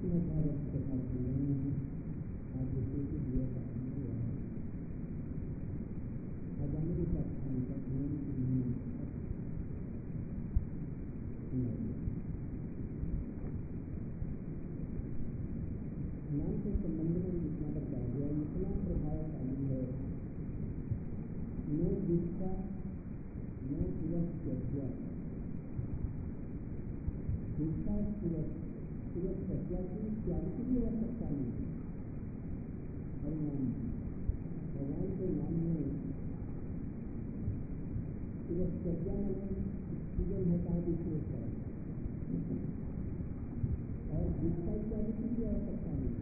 में भागवत कथा सुन रहे हैं। आज विषय की दिया आज हमारी कक्षा नाम के संबंध में जितना बताया गया इतना प्रभावशाली है। न जिसका न सुरक्षा जिसका सुरक्षा की त्याग की भी आवश्यकता नहीं। भगवान के नाम में सुरक्षा में सीजन होता है विशेष है और जिसका त्याग की भी आवश्यकता नहीं।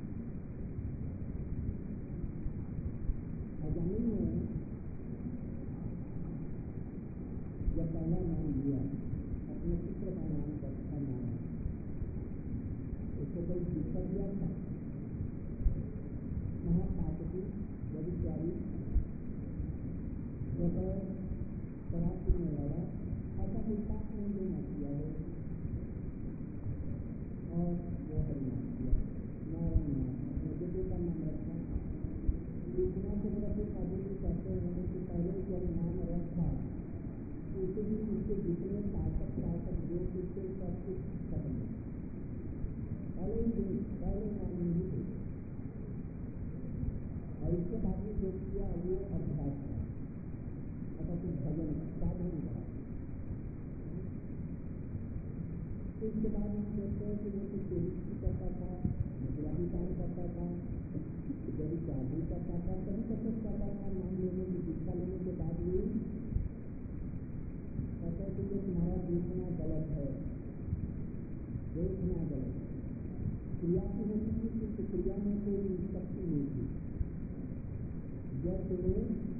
अजामिल ने जब पहला नाम लिया अपने पुत्र का नाम का नाम उसको कोई शिक्षा दिया था। महापापी व्यभिचारी शराब पीने वाला ऐसा कोई पाप नहीं देना किया है और वो हरिनाम किया नारायण नाम अपने बेटे का नाम रखा। इतना से बड़े आदमी कहते हैं कि पहले जब नाम रखा उसे भी उसके जितने ताकत जो उसके सब कुछ खत्म पहले नाम नहीं थे और इसके बाद में जो किया वो अभ्यास था अगर कुछ भजन साधन था। इसके बाद हम देखते हैं कि वो कुछ बेइज्जती करता था, मुजराही काम करता था, जब जादू करता था, कभी कसरत करता था। नाम लेने की दीक्षा लेने के बाद भी कहते हैं कि ये तुम्हारा देखना गलत है, देखना गलत है। क्रिया की होती थी कि क्रिया में कोई शक्ति नहीं थी। जैसे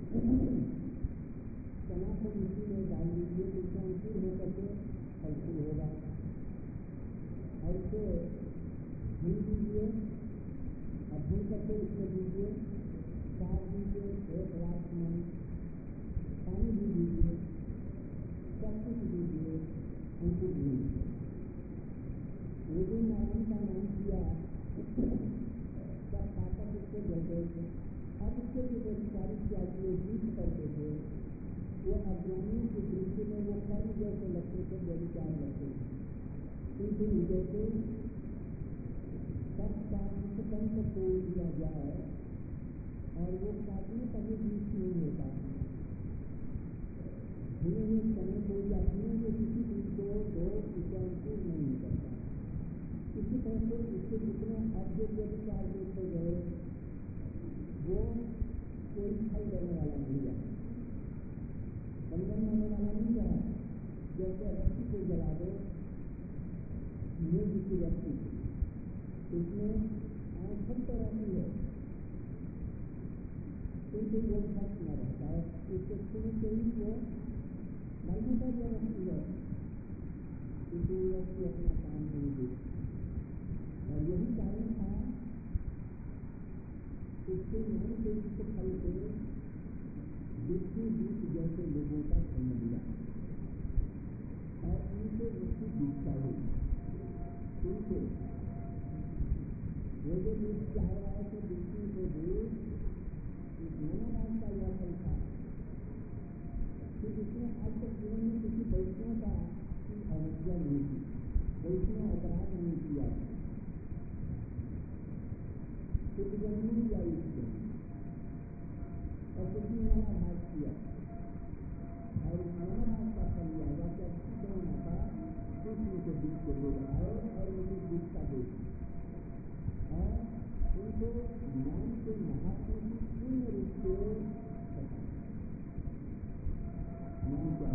चना को मिट्टी में डाल दीजिए तो उसका अंकुर होकर के फलफूल होगा और उसे भून दीजिए और भून करके उसमें दीजिए साग दीजिए एक रात में पानी भी दीजिए सब कुछ दीजिए अंकुर दीजिए। वो जो नारायण का नाम किया सब ताकत उसको जलते थे। अब उसके जो व्यभिचारी त्यागी जीत करते थे वो अज्ञानियों की दृष्टि में वो कर्म जैसे लगते थे, व्यभिचार लगते थे। किंतु जैसे सब काम को तोड़ दिया जाए और वो काटने का भी बीच नहीं होता। धीरे धीरे समय को या धीरे धीरे किसी चीज को दो उसे अंकुर नहीं निकलता। इसी तरह से इसके जितने अब जो व्यभिचार देखे गए वो कोई फल देने वाला नहीं है, बंधन होने वाला नहीं है। जैसे रस्सी को जला दो, मूर्ति की रस्सी उसमें आंखों तो रहती है किंतु वो फर्क न रहता है। उसके छूने से ही वो मालूम का जो रस्सी है किसी रस्सी अपना काम नहीं देती। और यही कारण था उसके नाम से उसके फल से विष्णु दूत जैसे लोगों का जन्म दिया और उनसे उसकी दीक्षा हुई। उनसे वो जो दूत चाह रहा है कि विष्णु को दूत नाना का यह फल था कि उसने आज तक जीवन में किसी वैष्णव का अवज्ञा नहीं की, वैष्णव अपराध नहीं किया, कुछ जन्म या इसके और कुछ नाना भाग किया और उस नाना भाग का फल लिया जाकर दोनों का कृष्ण के बीच को ले जाए और उनकी दीक्षा दे और उनको नाम के महात्मा की पूर्ण रूप से नाम क्या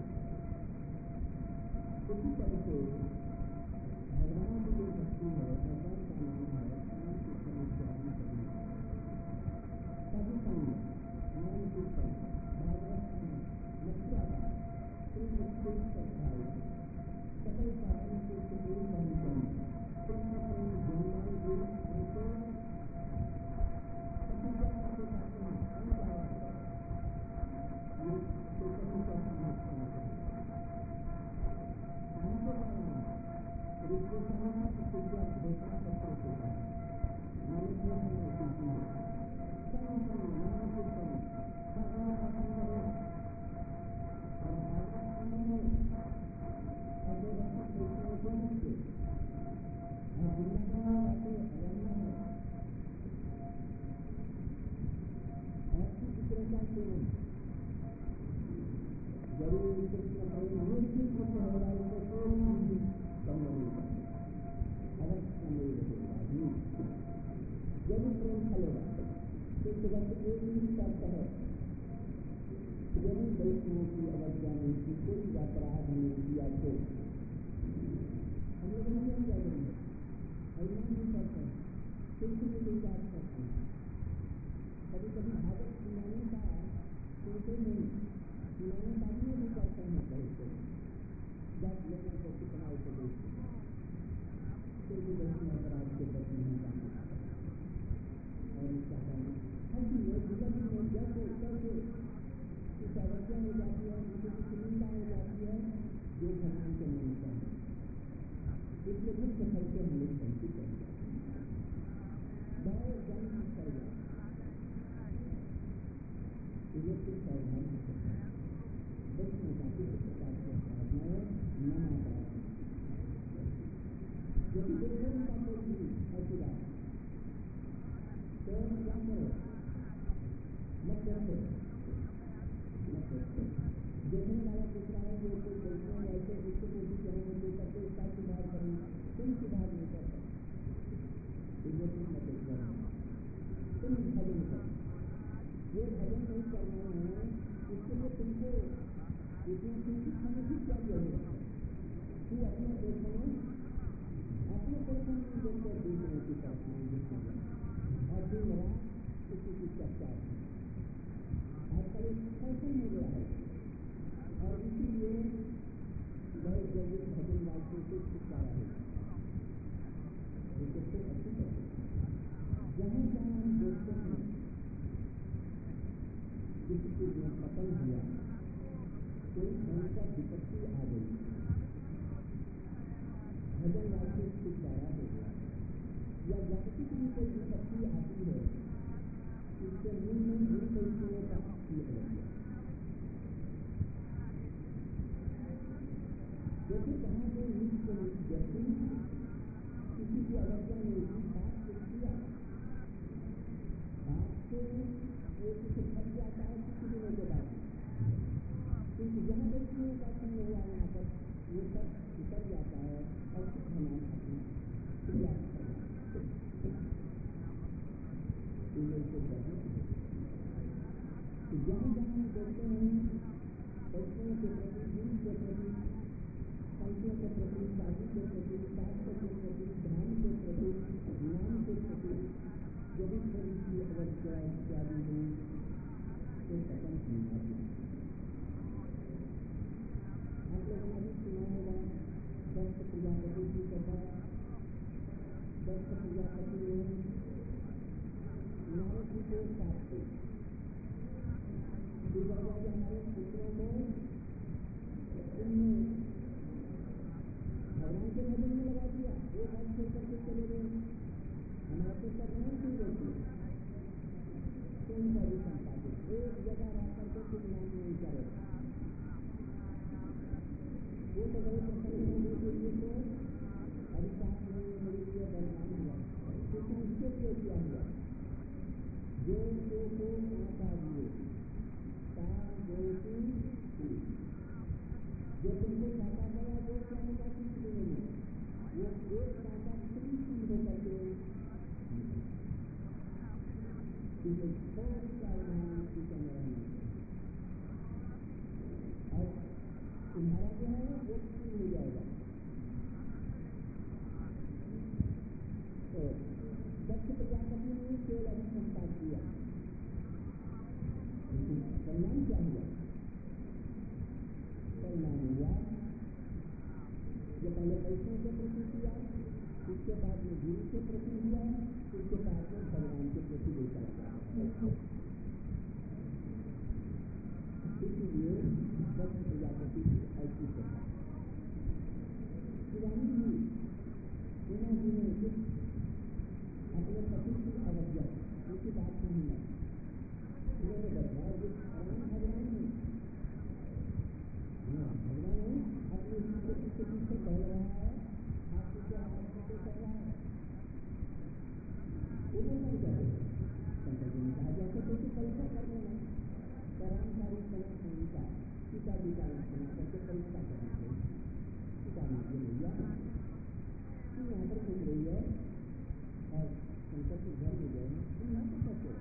उसी तरह से भगवान की जो भक्ति है, भगवान का नाम है, नाम की समस्या सभी संगीत नाम कीर्तन भागवत मथुरा का मुश्किल सत्ताई सकल साधन के सुदूर पहुंचन कृष्ण प्रेम जन्मान जी उनको होती है, संग महापुरुषों भगवान पसंद हो और भागवत आनंद हो और जो वस्तु कृष्ण को मुझे और दुनिया बातें अरण्य है ऐसी चित्रता से जरूर कृष्ण प्रेम मूर्ति को सहलाई को कोई भी कम नहीं करता, अवश्य नहीं रहेगा। यदि प्रेम फलेगा तो तुरंत एक ही शर्त है, यदि वैष्णव की अवज्ञा नहीं की, कोई अपराध नहीं किया तो हम लोग नहीं क्या करेंगे, हरिनाम नहीं करते हैं, तुलसी में कोई बात करते हैं, कभी कभी भागवत सुनाने का सुनते नहीं, सुनाने का भी करते हैं, कहते 10 लोगों को कितना उपदेश फिर भी वैष्णव अपराध के प्रति नहीं करना और इसका कहना हर जीवन में जैसे कैसे इस अवज्ञा हो जाती है, किसी निंदा हो जाती है, जो भगवान के नहीं चाहिए, इसलिए मुक्त फल के हम लोग संचित कर जाते हैं, बहुत जन्म कर जाते हैं, कुछ सावधान हो सकता है। वैष्णव का किसी प्रकार की साधनाएं न आता है, यदि वैष्णव का कोई ऐसी बात तो क्या करो, मत देखो, देखने वाला दूसरा है जो कोई वैष्णव ऐसे उसको कोई कहेंगे तो करके उसका सुधार करेंगे, तुम सुधार नहीं कर सकते, इसलिए तुम मत देखो, तुम भजन करो, जो भजन नहीं करना है उसके लिए तुमको इतनी चिंतित होने की क्या जरूरत है, तू अपने दर्शन में देखकर दूसरों की तरफ नहीं देखना और दिन रात किसी की चर्चा है, आजकल एक फैशन हो गया है और इसीलिए बहुत जल्दी भजन वाक्यों से छुटकारा है, जिससे तो अच्छी है जहाँ जहाँ हम देखते हैं किसी चीज में पतन हुआ, कोई भयंकर विपत्ति आ गई, भजन वाक्य छुटकारा हो गया, या जागतिक भी कोई विपत्ति आती है, इसके मूल में मूल वैष्णवों का लग गया, क्योंकि कहाँ से नीच के नीच व्यक्ति किसी की अवज्ञा नहीं की, बात कुछ किया, बात से एक कुछ फट जाता है किसी दिनों के बाद, क्योंकि जहाँ वैष्णवों का संग हुआ यहाँ पर वो सब उतर जाता है और कुछ भगवान अपनी क्रिया करना जहाँ जहाँ हम देखते हैं वैष्णव के प्रति, गुरु के प्रति, संतों के प्रति, साधु के प्रति, शास्त्र के प्रति, ध्यान के प्रति, ज्ञान के प्रति यदि थोड़ी सी अवज्ञा इत्यादि हो तो पतन नहीं आती। आप लोगों ने भी सुना होगा दक्ष प्रजापति की कथा, दक्ष प्रजापति ने नारद जी को साथ हमारे पुत्रों को उनने भगवान के भजन में लगा दिया, वो घर छोड़ करके चले गए, हमारे तो करना ही रहती है, तो उनका भी संपादित एक जगह रह करके कुछ नाम नहीं करे, वो तो गए होने के लिए तो अभिशाप नहीं मेरे लिए बरमान हुआ, क्योंकि उसके लिए किया हुआ जो को आता दिए जो तुमको काटा गया वो चाहे का कुछ नहीं है, वो एक काटा फ्री होकर के बहुत सावधानी की रहना और तुम्हारा जो है वो फ्री हो जाएगा। तो दक्ष प्रजापति ने केवल अभी संपाद किया, परिणाम क्या हुआ? परिणाम हुआ जो पहले वैष्णव के प्रति किया, उसके बाद में गुरु के प्रति हुआ, उसके बाद में भगवान के प्रति लेकर आया। इसलिए दक्ष प्रजापति की ऐसी कथा शिवानी जी उन्होंने अपने पति की अवज्ञा उनकी बात नहीं है। उन्होंने बताया कि भगवान है, भगवान अपनी स्थिति के पीछे दौड़ रहा है, हाथी के हाथ पीछे कर रहा है। उन्होंने क्या शंकर जी ने कहा जैसे कोई परीक्षा करने में रामचारी संहिता सीता जी का बना करके परीक्षा करनी चाहिए। सीता जी भैया यहाँ पर घूम रही है और शंकर के घर में गए हैं, यहाँ पर कैसे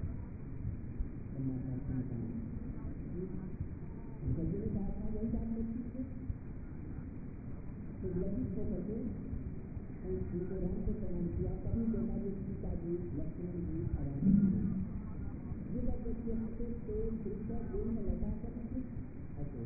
शंकर जी ने कहा था वही बात बच्ची से तो ललित होकर के उनको राम को प्रणाम किया। तभी देखा कि सीता जी लक्ष्मण जी आराम ये बात देखिए हाथे से दिलकर दिल में लगा कर ऐसे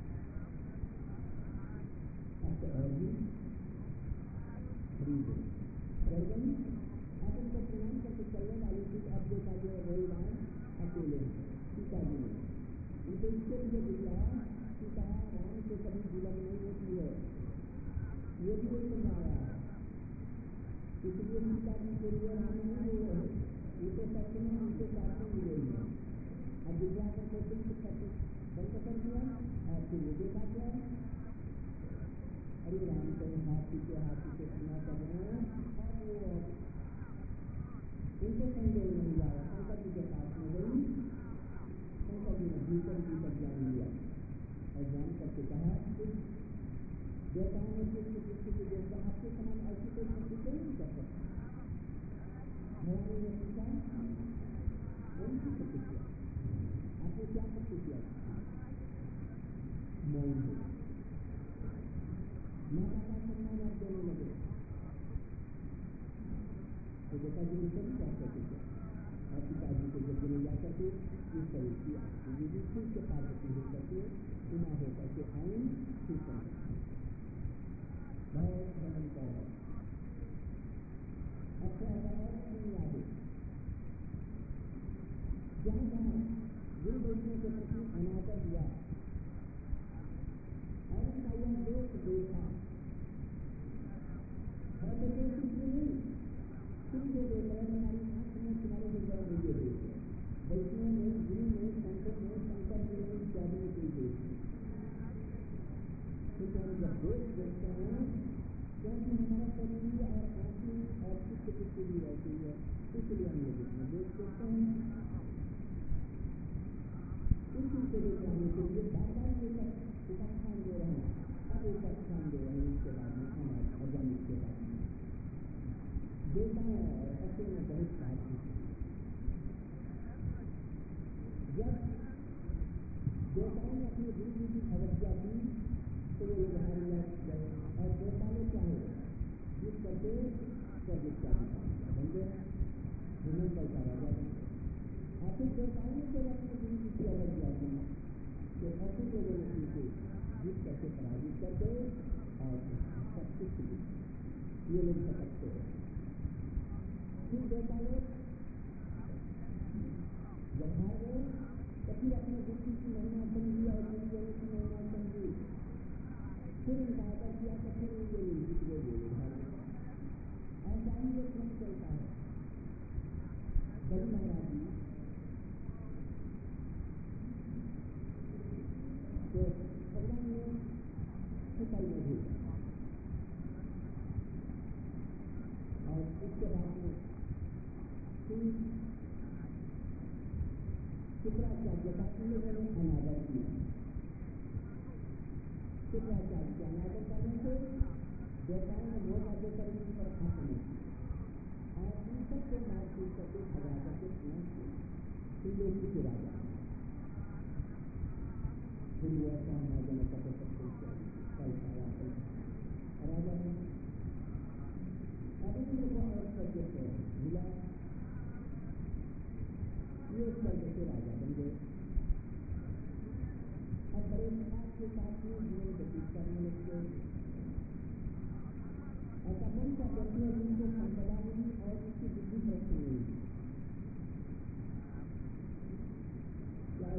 अब तो और भी खरीदे गर्दन आप उनको प्रणाम करके चलने वाली थी। अब देखा ये वही राम अकेले सीता जी ने उनको इसके लिए दिया सीता राम से कभी जुलम नहीं होती है, ये भी एक बनाया है। इसलिए सीता जी के लिए राम नहीं हुए हैं, ये तो सच में उनके साथ में मिले हैं। अब विद्या कर कोशिश बंद कर दिया और फिर ये देखा क्या अरे राम को हाथी के सुना कर रहे हैं और वो उनको संदेह नहीं आया। शंकर जी के पास में गई, शंकर जी ने भीतर जान लिया और जान करके कहा देवताओं में किसी के देवता आपके समान ऐसी कोई शक्ति कोई नहीं कर सकता। भगवान ने पूछा कौन सी शक्ति किया आपने, क्या शक्ति किया? मौन हो माता का सम्मान आप देने लगे तो देवता जी ने सभी क्या शक्ति किया और पिताजी को जब गिरे जा करके इस तरह की आपकी फिर से पार्वती हो करके उमा हो करके आई फिर बहुत भयंकर है। अच्छा और नहीं आगे जहाँ जहाँ गुरु वैष्णव के प्रति अनादर हुआ और उनका यह दोष देखा है तो दोष इसलिए नहीं तुम जो देख रहे हैं हमारी आंख में तुम्हारे गुजर मुझे देख वैष्णव में गुरु में शंकर जी में इत्यादि में कोई दोष नहीं। क्योंकि हम जब दोष देखते हैं क्योंकि हमारा शरीर और आंखें और चित्त की पूरी रहती है इसलिए हम लोग इसमें दोष देखते हैं। इस चीज को देख जाने के लिए बार बार ये उपाख्यान दे रहे हैं। अब उपाख्यान दे रहे हैं इसके बाद में अनाज भजन इसके बाद में देवताओं और असुर में बहुत बात हुई। जब देवताओं ने अपनी गुरु जी की अवज्ञा की तो वो लोग हार गए और देवता लोग क्या हो जिस करके स्वर्ग इत्यादि बन गए, हिमंतल का राजा बन गए। आखिर देवताओं ने जब अपने गुरु जी की अवज्ञा की तो असुर लोगों ने उनको जीत करके पराजित कर गए और सब कुछ ये लोग भटकते हैं। फिर देवता लोग जब हार गए तो फिर अपने बुद्धि की महिमा समझी और गुरुजनों की महिमा समझी, फिर उनका आदर किया तो फिर उनके जीत गए बोले भाग। ऐसा ही ये क्रम चलता है। बलि महाराज जी तो भगवान ने सिपाही में भेजा और उसके बाद में फिर शुक्राचार्य का इन लोगों ने अनादर किया। शुक्राचार्य के अनादर करने से देवताओं ने मौका देकर इन पर आक्रमण किया और इन सबको मार पीट करके भगा करके त्रिलोकी के राजा फिर वो ऐसा राजा ने कटे सबको कल खाया राजा ने अब इन लोगों और करके मिला ये स्वर्ग के राजा बन गए। अब बड़े खास के साथ में जीवन व्यतीत करने लगते। ऐसा कौन सा व्यक्ति है जिनको संपदा मिली और उसकी बुद्धि भ्रष्ट नहीं हुई? क्या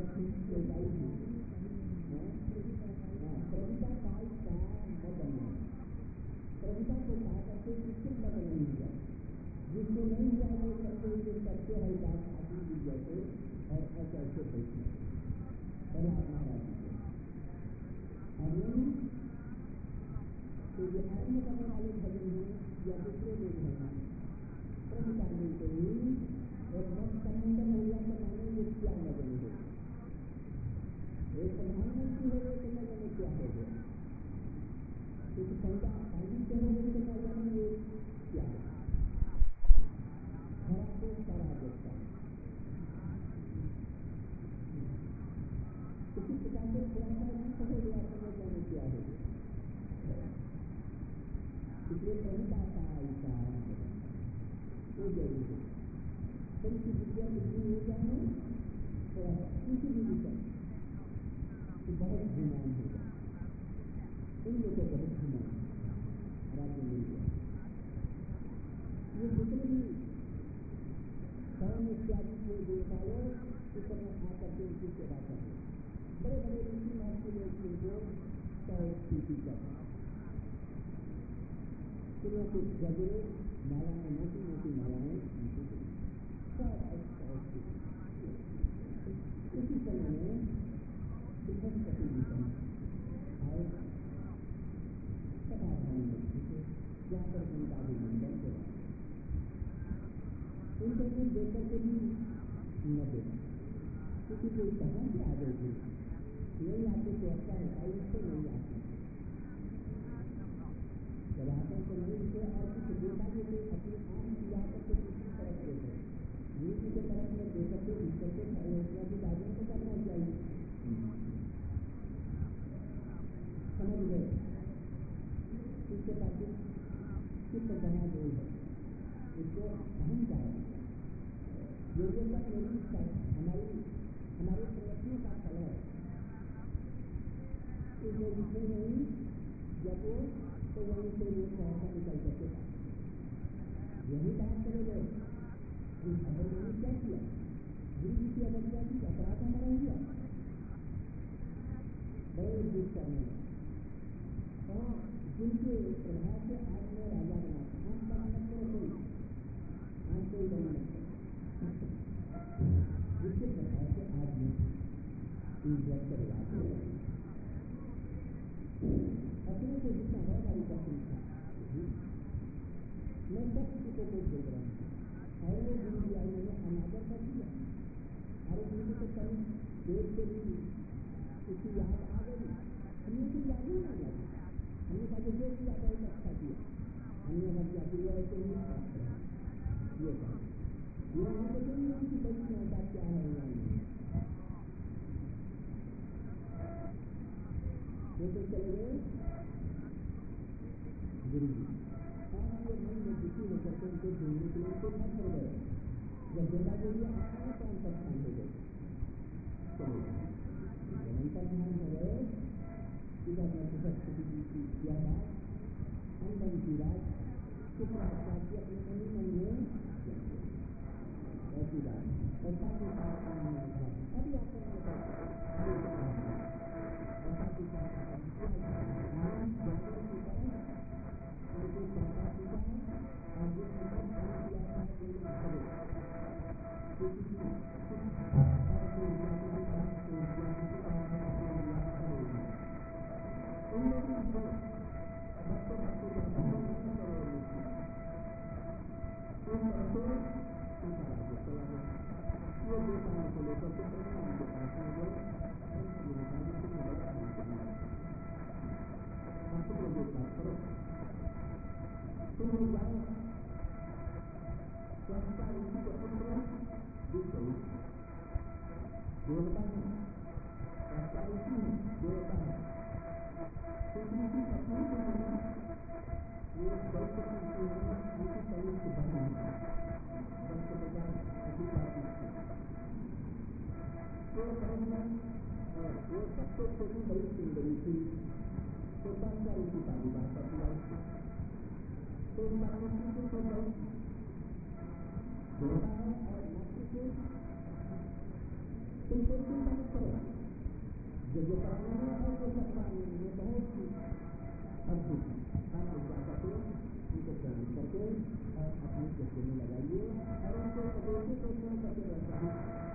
प्रभुता काल का मत बनना, प्रभुता को कहा करके किससे मत नहीं हुआ, जिसको नहीं हुआ वो करते हुए सब ऐसे हरिदास ठाकुर जी जैसे और ऐसे ऐसे बैठे परमात्मा राजी को और तो जो आत्म करने वाले भजन हैं या दूसरे लोग हैं प्रभुता मिलते ही एक बहुत संबंधन हो गया तो मैंने ये क्या लगन है एक प्रधानमंत्री हो गए तो मैंने क्या हो गया क्योंकि साहित्य हो गए तो मैंने ये क्या है खरा को सारा देखता है किसी प्रकार से थोड़ा सा हो गया तो मैंने क्या हो गया इसलिए प्रभुता का ऐसा वो जरूरी है थोड़ी सी विद्या बुद्धि हो जाए थोड़ा सा किसी भी विषय तो बहुत धीमान हो जाए इन लोगों को बहुत धीमान राज्य मिल गया ये जितने भी स्वयं इत्यादि के देवताओं इस समय आकर के उनकी सेवा कर रहे बड़े बड़े ऋषि महर्षि लोग उनको स्तुति कर रहे फूलों के गजरे मालाएं मोटी मोटी मालाएं उसी समय में बृहस्पति जी आए सभाधान यहाँ पर उनका अभिनंदन हो उनको कुछ देकर के भी न दे क्योंकि कोई कहाँ से आ गए थे नहीं आते तो अच्छा होता है उससे नहीं आते आसन से नहीं उसे और कुछ देखा जो अपनी आम किया करके दूसरी तरफ देखे नीति के तरफ में दे करके ईश्वर के योजना की बातों को करना चाहिए समझ गए इसके पास किस बना गई है इसको अहंकार ये सब मेरी हमारे प्रयत्नों का फल है इसमें विषय नहीं जब वो तो वहीं से ये सहसा निकल सकते यही बात करे गए उन्होंने क्या किया गुरु जी की अवज्ञा की अपराध हमारा हुआ बड़े दुख करने और जिनके प्रभाव से आज मैं राजा बना हम बना कोई हम कोई बना जिसके प्रभाव से आज मैं इज्जत कर अपने को जितना है हमारी पसंद था मैं सब किसी को देख रहा हूँ और वो गुरु जी आई मैंने अनादर कर दिया अरे मुझे तो कहीं देख के भी उसकी याद आ गई हमने उसकी याद ही नहीं लगी हमने कहा जो किया बहुत अच्छा किया हमने हमारी जाती हुआ ऐसे नहीं ये कहा ये हम देखेंगे उनकी बड़ी क्षमता क्या है वो तो चले गए गुरु जी और ये मन में दुखी होकर के उनको ढूंढने के लिए उनको घर पर गए जब बेटा के लिए आना तो अंतर ध्यान हो गए जब अंतर ध्यान हो गए इधर में बृहस्पति जी की किया बात अंदर की बात कुछ आचार की अपने मनी मन में ऐसी बात ऐसा के साथ अभी आपको ऐसा के साथ उनको संता पूजा और जो वो सबसे छोटी बड़ी सुंदरी थी तो संसारी की सारी बात अपना तो मानसी को तो बड़ी होता है और मातृ को तुम कोई चिंता मत करो जो करना है और जो सकता है बहुत ही अद्भुत आप क्या करते हो उनको प्रणाम करके और अपनी जगह में लगाइए और उनको उपदेशों को सुन करके रहते हैं,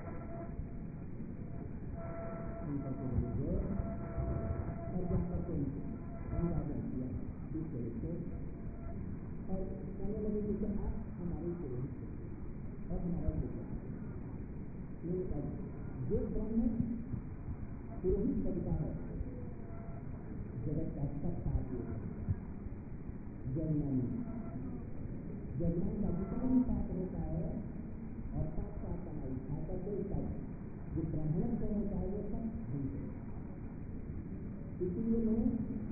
सुन करके रहेंगे और जहाँ तक उनको अनुवादन किया इस तरह से और कहने लगे कि आप हमारे पुरोहित और हमारा बेटा। मैंने कहा जो ब्राह्मण पुरोहित बनता है जगत का सब साथ जन्मान का जितना भी पाप होता है और साथ साथ कमाई खाता कोई सब जो ब्राह्मण को होता है वो सब होंगे। इसलिए मैं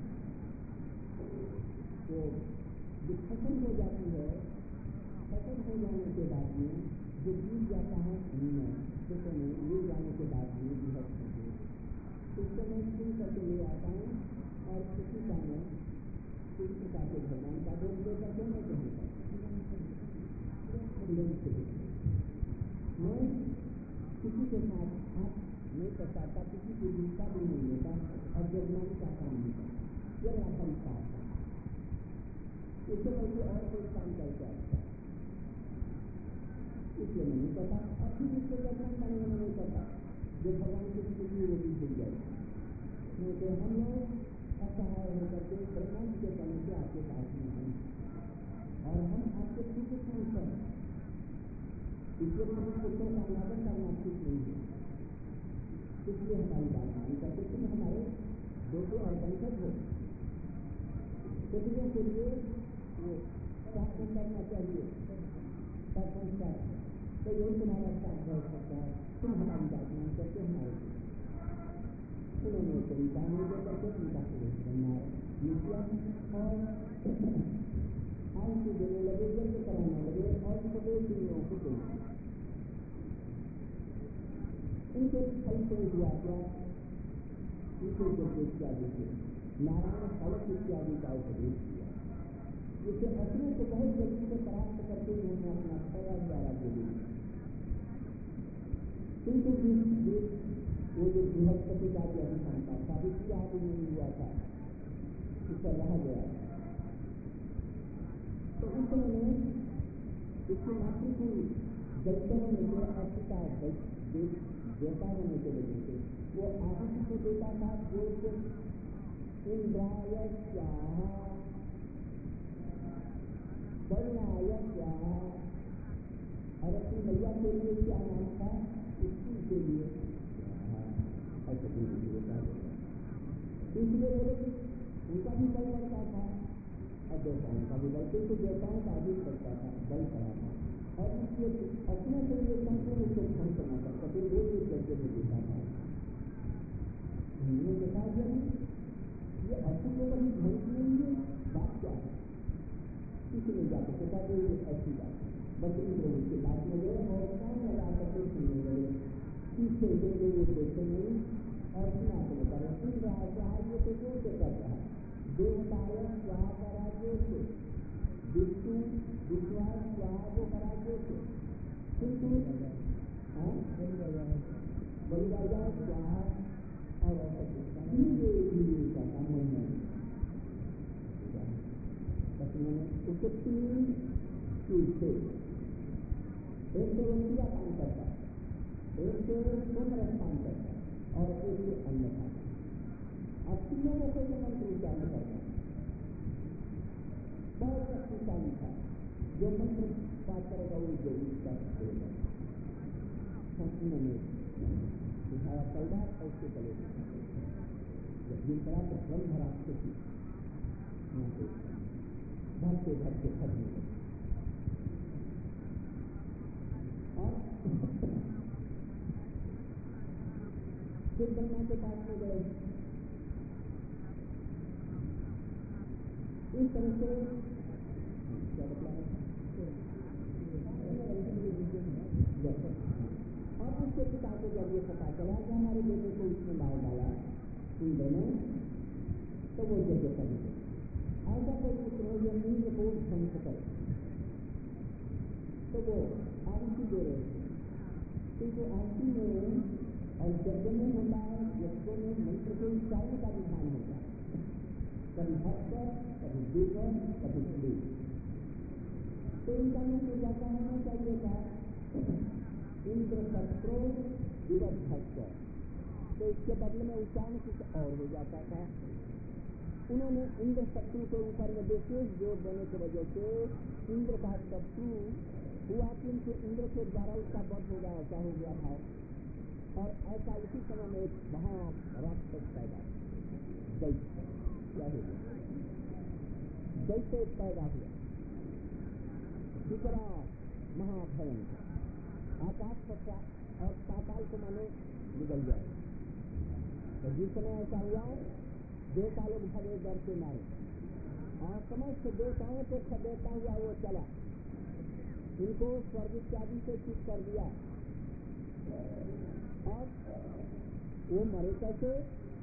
तो जो फसल हो जाती है, फसल हो जाने के बाद में जो बीज जाता है खेतों में ले जाने के बाद में बृहद होते उसको मैं सुन करके ले आता हूँ और किसी का मैं किसी प्रकार के भगवान का भोग देकर के मैं कहूँ मैं किसी के साथ हाथ नहीं करता, किसी की हिस्सा भी नहीं लेता और जजमानी का काम नहीं करता। यह मेरा संस्कार था। उससे बल्कि और कोई काम करके आता इसलिए मैं नहीं करता और फिर इसको जजमान करने में नहीं करता जो भगवान की स्थिति वो भी भूल जाए। क्योंकि हम लोग असहाय होकर के ब्रह्मांड के करने से आपके पास में हैं और हम आपके ठीक हैं, इसलिए हमें पुत्रों का अनादर करना ठीक नहीं है। इसलिए हमारी बात नहीं करते तुम हमारे बेटे और वंशज हो। पुत्रों के लिए वो शासन करना चाहिए संस्कार, तो यही तुम्हारा साथ हो सकता है। तुम हमारी बात नहीं करते हमारे उन्होंने कोई काम नहीं करके उनका सुरेश बनना निकिया और आंसू देने लगे, यज्ञ कराने लगे और उपदेश लोगों को देने इनके फल से हुआ क्या, इनके यज्ञ इत्यादि से नारायण कवच इत्यादि का उपदेश किया। इससे अपने को बहुत जल्दी से प्राप्त करके उन्होंने अपना फला द्वारा दे दिया। किंतु वो जो बृहस्पति का भी अधिकार था, सावित्री आदि नहीं हुआ था, उससे रह गया। तो उसने इसकी मातृकुल दैत्यों में से अस्तिका देवता होने के वजह से वो आहुति को देता था जो इंद्राय स्वाहा वर्णाय स्वाहा और अपनी मैया के लिए क्या नाम था उसकी के लिए इसलिए बोले उनका भी बल बढ़ता था और देवताओं का भी बल, क्योंकि देवताओं का अधिक बढ़ता था, बल पड़ा था और इसलिए अपने के लिए संपूर्ण उसको ध्वंस करना पड़ता था। वो एक जगह में देखा था, उन्होंने देखा ये असुर को कभी ध्वंस नहीं है, बात क्या है इसलिए जाकर देखा तो ये ऐसी बात है। बस इंद्र उसके पास में गए और काम लगा करके सुनने लगे, पीछे देंगे वो देखते नहीं और सुना के बता रहे इंद्र राज्य से जोर से कर रहा है देवताय स्वाहा का राज्य से विष्णु विश्वास स्वाहा को राज्य से किंतु बलिराजा स्वाहा और धीरे धीरे का सामने उसके तीन चीज थे, एक तो रंगीला काम करता, एक तो सुंदर काम करता और एक तो अन्न खाता। अब तीनों को कोई मंत्र उच्चारण करता बहुत शक्तिशाली था, जो मंत्र पाठ करेगा वो जरूर कर देगा। उन्होंने सिखाया तलवार ऐसे गले जब जिन तरह से ब्रह्म राष्ट्र थी भरते भरते खत्म और फिर ब्रह्मा के पास में गए। इस तरह से क्या बताया और उसके पिता को जब ये पता चला कि हमारे बेटे को उसने मार डाला इंद्र ने, तो वो यज्ञ कर ऐसा कोई पुत्र हो जो इंद्र को ध्वंस करे, तो वो आहुति दे रहे थे। क्योंकि आहुति में और यज्ञ में होता है, यज्ञों में मंत्र के उच्चारण का विधान होता है, कभी भक्त कभी दिव्य कभी क्लेश। तो इनका मंत्र जाता होना चाहिए था इंद्र शस्त्रो विवध्य, तो इसके बदले में उच्चारण कुछ और हो जाता था। उन्होंने इंद्र शत्रु के ऊपर में विशेष जोर देने की वजह से इंद्र का शत्रु हुआ, किंतु इंद्र के द्वारा उसका वध हो गया, ऐसा हो गया था। और ऐसा उसी समय में एक महाराक्षस पैदा दैत्य क्या हो गया, दैत्य पैदा हुआ, दूसरा महाभयंकर, आकाश फटा और पाताल को मानो निकल जाए। तो जिस समय ऐसा हुआ, देवता लोग भरे डर से मारे, और समस्त देवताओं को खदेड़ता हुआ वो चला, इनको स्वर्ग इत्यादि से चुप कर दिया। और वो मरे कैसे?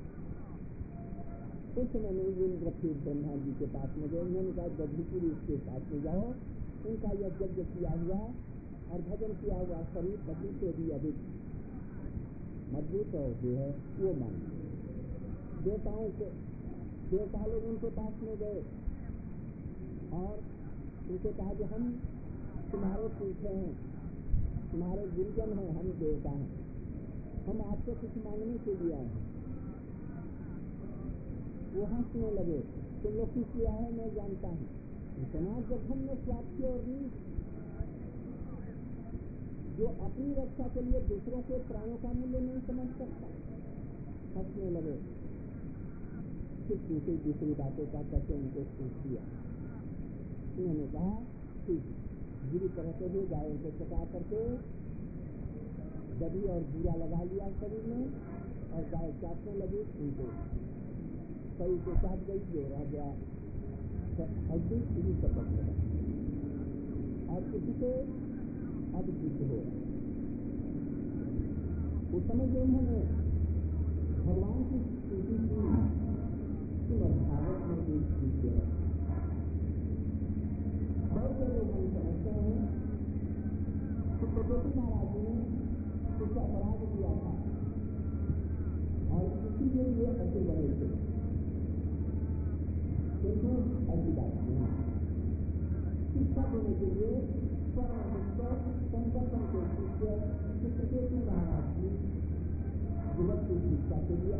उस समय में इंद्र फिर ब्रह्मा जी के पास में गए, उन्होंने कहा गढ़पुरी उसके पास में जाओ, उनका यह यज्ञ किया हुआ और भजन किया हुआ शरीर पति से भी अधिक मजबूत और जो है वो मान। देवता लोग उनके पास में गए और उनसे कहा कि हम तुम्हारे पूछे हैं, तुम्हारे गुरुजन हैं, हम देवता हैं, हम आपसे कुछ मांगने के लिए आए हैं। वो हंसने लगे, तुम लोग किस लिए आए मैं जानता हूँ, इतना जखम में स्वास्थ्य और जो अपनी रक्षा के लिए दूसरों के प्राणों का मूल्य नहीं समझ सकता। हंसने लगे, फिर दूसरी दूसरी बातों का कैसे उनको पूछ दिया। उन्होंने कहा ठीक, बुरी तरह से भी गायों को चटा करके दबी और बुरा लगा लिया शरीर में, और गाय चाटने लगी, उनको सही के साथ गई, जो रह गया अवधि शुरू सपट लगा और किसी को अब युद्ध हो। उस समय जो उन्होंने भगवान की स्तुति की भागवत में भी कीजिए है। बहुत से लोग हम समझते हैं कि प्रकृति महाराज ने कुछ अपराध किया था और इसीलिए ये ऐसे बने थे, किंतु ऐसी बात नहीं। शिक्षा देने के लिए संकल्पन के शिष्य प्रकृति महाराज की जगत की शिक्षा के लिए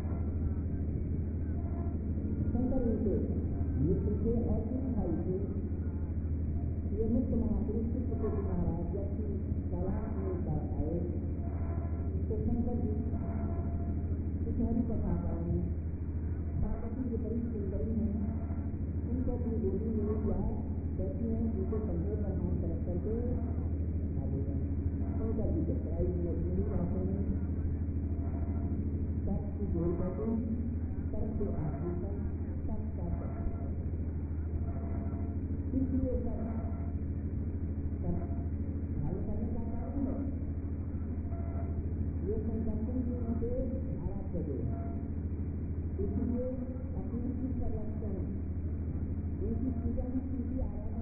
शंकर उनके मित्र थे और भाई थे। ये मुक्त महापुरुष प्रकृति महाराज जब की कैलाश में पास आए तो शंकर जी कुछ हरी कथा करें, पार्वती जी बड़ी सुंदरी है, उनको अपनी गोदी में लिया बैठी हैं, उनको कंधे पर हाथ रख करके शंकर जी के पढ़ाई में नहीं रहते हैं, सबकी जोड़ करके सबके आभूषण सबका इसलिए सब भाई करने का कारण है ये संकल्पन जी उनके आराध्य देव, इसलिए अपने की कर रखते हैं, उनकी पूजा की आराधना